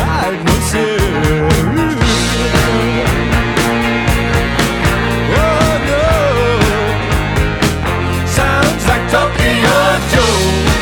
like myself. Oh no, sounds like Tokyo Joe.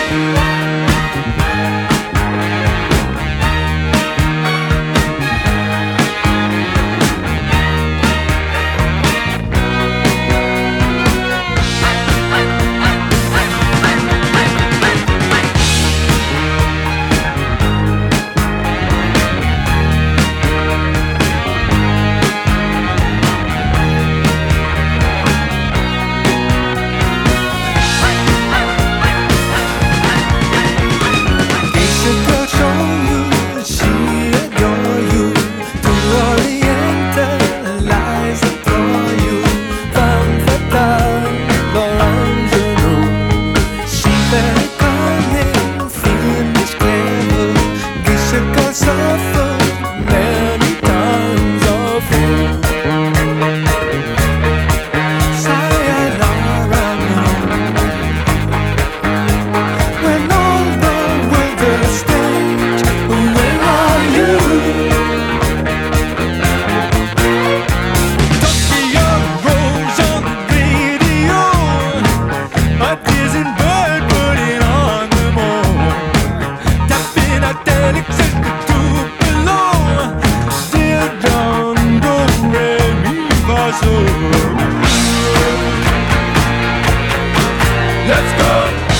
Let's go!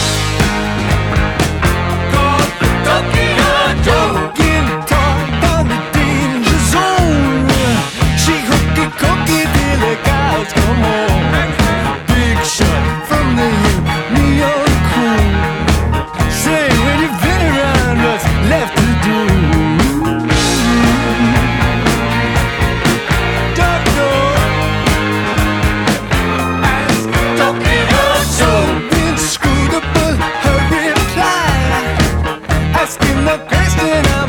Go Tokyo Joe. Guitar down the danger zone. She hooky cookie till the cows come home. Big shot from the hip, neon cool. Say when you've been around, what's left to do? Asking the question